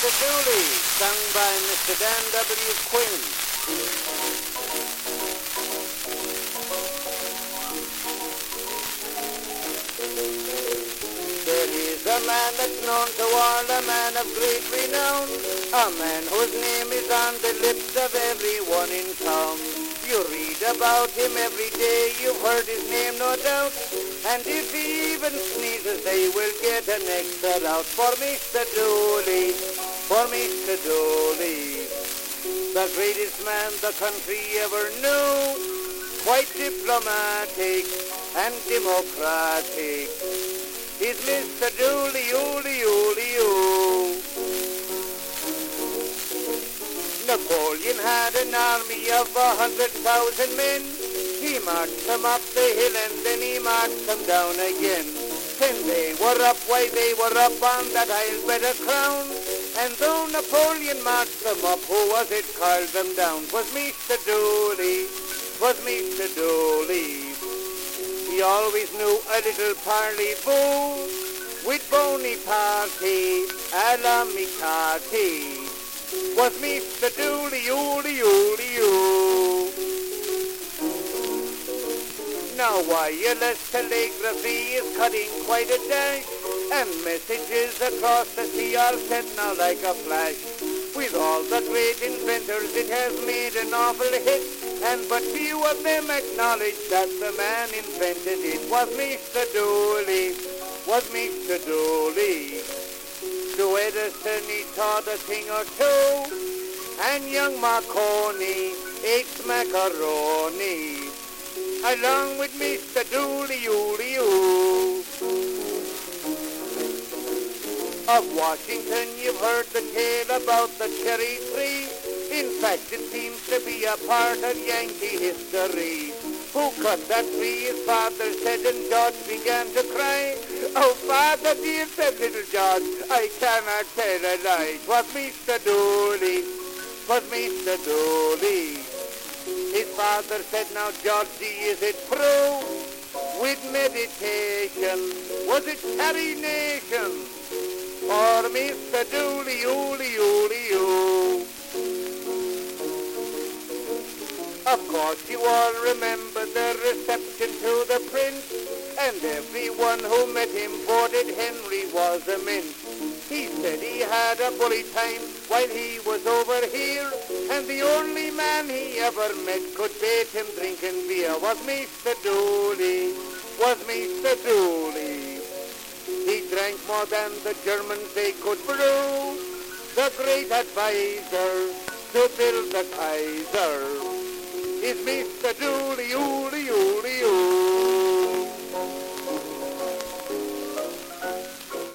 Mr. Dooley, sung by Mr. Dan W. Quinn. There is a man that's known to all, a man of great renown, a man whose name is on the lips of everyone in town. You read about him every day, you've heard his name no doubt, and if he even sneezes they will get an extra out. For Mr. Dooley, for Mr. Dooley, the greatest man the country ever knew, quite diplomatic and democratic, is Mr. Dooley, ooly, ooly, ooh. Napoleon had an army of 100,000 men. He marched them up the hill and then he marched them down again. When they were up, why they were up on that I'll bet a crown. And though Napoleon marched them up, who was it called them down? 'Twas Mr. Dooley, 'twas Mr. Dooley. He always knew a little parley-boo with Bonaparte a la Mikati. Was Mr. Dooley, ooly, ooly, ooh. Now wireless telegraphy is cutting quite a dash, and messages across the sea are sent now like a flash. With all the great inventors it has made an awful hit, and but few of them acknowledge that the man invented it. Was Mr. Dooley, was Mr. Dooley. To Edison he taught a thing or two, and young Marconi ate macaroni, along with Mr. Dooley, ooly, ooh. Of Washington you've heard the tale about the cherry tree. In fact, it seems to be a part of Yankee history. Who cut that tree, his father said, and George began to cry. Oh, father dear, said little George, I cannot tell a lie. 'Twas Mr. Dooley, 'twas Mr. Dooley. His father said, now, Georgie, is it true? With meditation, was it terrination? Or Mr. Dooley, ooly, ooly, ooh. Of course, you all remember the reception to the prince, and everyone who met him voted Henry was a mint. He said he had a bully time while he was over here, and the only man he ever met could bait him drinking beer. Was Mr. Dooley, was Mr. Dooley. He drank more than the Germans they could brew, the great advisor to build the Kaiser is Mr. Dooley, ooly, ooly, ooly.